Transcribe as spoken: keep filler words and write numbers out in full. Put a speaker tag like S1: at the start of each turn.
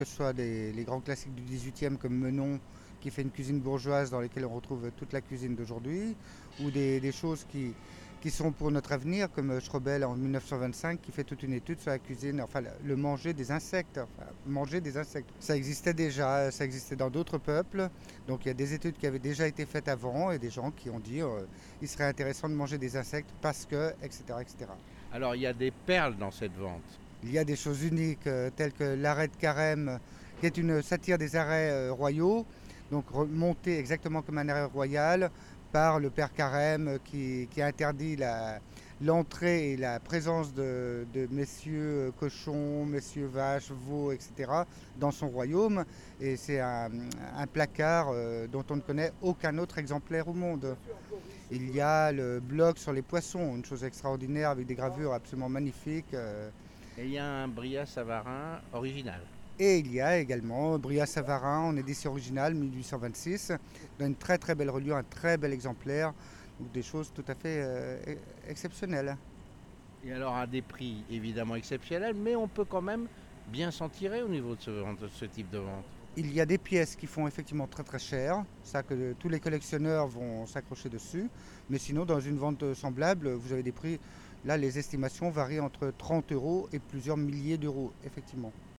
S1: Que ce soit des, les grands classiques du dix-huitième comme Menon, qui fait une cuisine bourgeoise dans laquelle on retrouve toute la cuisine d'aujourd'hui, ou des, des choses qui, qui sont pour notre avenir, comme Schrobel en mille neuf cent vingt-cinq, qui fait toute une étude sur la cuisine, enfin le manger des insectes. Enfin, manger des insectes. Ça existait déjà, ça existait dans d'autres peuples, donc il y a des études qui avaient déjà été faites avant et des gens qui ont dit euh, il serait intéressant de manger des insectes parce que, et cetera, et cetera.
S2: Alors il y a des perles dans cette vente.
S1: Il y a des choses uniques euh, telles que l'arrêt de carême, qui est une satire des arrêts euh, royaux, donc monté exactement comme un arrêt royal par le père Carême euh, qui, qui interdit la- l'entrée et la présence de, de messieurs euh, cochons, messieurs vaches, veaux, et cetera dans son royaume. Et c'est un, un placard euh, dont on ne connaît aucun autre exemplaire au monde. Il y a le bloc sur les poissons, une chose extraordinaire avec des gravures absolument magnifiques. euh,
S2: Et il y a un Bria Savarin original.
S1: Et il y a également Bria Savarin en édition originale mille huit cent vingt-six, dans une très très belle reliure, un très bel exemplaire, donc des choses tout à fait euh, exceptionnelles.
S2: Et alors à des prix évidemment exceptionnels, mais on peut quand même bien s'en tirer au niveau de ce, de ce type de vente.
S1: Il y a des pièces qui font effectivement très très cher, ça que tous les collectionneurs vont s'accrocher dessus, mais sinon dans une vente semblable, vous avez des prix, là les estimations varient entre trente euros et plusieurs milliers d'euros, effectivement.